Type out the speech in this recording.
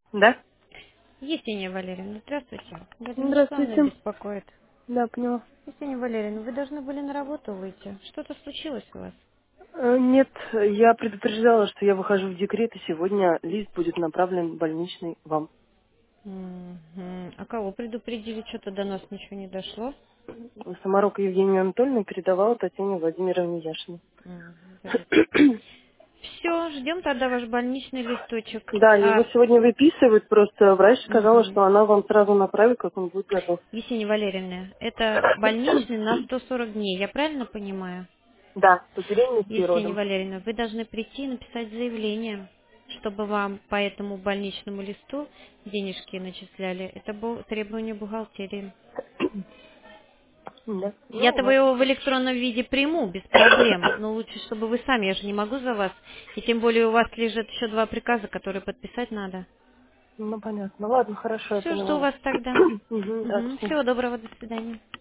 Да? Есения Валерьевна, здравствуйте. Владимир Вячеславовна Здравствуйте. беспокоит. Да, поняла. Есения Валерьевна, вы должны были на работу выйти. Что-то случилось у вас? Нет, я предупреждала, что я выхожу в декрет, и сегодня лист будет направлен больничный вам. Мгм. А кого предупредили? Что-то до нас ничего не дошло. Саморока Евгения Анатольевна передавала Татьяне Владимировне Яшиной. Все, ждем тогда ваш больничный листочек. Да, его сегодня выписывают, просто врач сказала, Мгм. что она вам сразу направит, как он будет готов. Есения Валерьевна, это больничный на 140 дней, я правильно понимаю? Да, по беременности и Есения родом. Валерьевна, вы должны прийти и написать заявление, чтобы вам по этому больничному листу денежки начисляли. Это требование бухгалтерии. Да. Ну, Я-то ладно, его в хорошо. электронном виде приму, без проблем. Но лучше, чтобы вы сами, я же не могу за вас. И тем более у вас лежат еще два приказа, которые подписать надо. Ну, понятно. Ладно, хорошо, я Все, жду поняла. вас тогда. Угу, Всего доброго, до свидания.